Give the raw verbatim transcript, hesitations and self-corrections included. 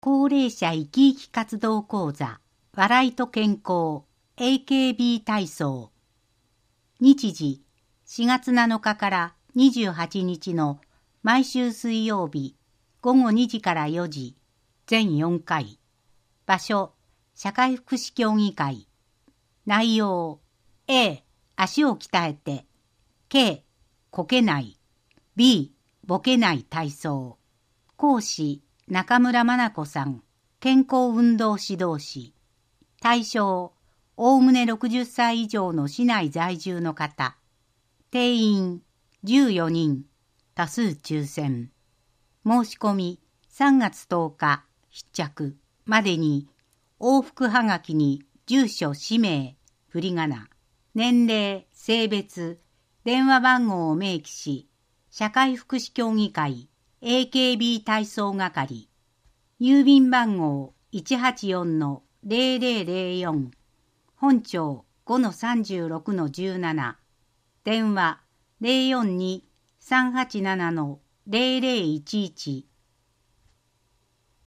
高齢者生き生き活動講座、笑いと健康、エーケービー 体操。日時、しがつなのかからにじゅうはちにちの毎週水曜日、ごごにじからよじ、全よんかい。場所、社会福祉協議会。内容、A、足を鍛えて、K、こけない、B、ボケない体操。講師、中村真奈子さん、健康運動指導士。対象、おおむねろくじゅっさい以上の市内在住の方。定員、じゅうよにん、多数抽選。申し込み、さんがつとおか、必着までに、往復はがきに住所、氏名、振り仮名、年齢、性別、電話番号を明記し、社会福祉協議会、エーケービー 体操係、郵便番号 いちはちよんのゼロゼロゼロよん、本庁 ごのさんじゅうろくのじゅうなな、電話 ゼロよんに さんはちななのゼロゼロいちいち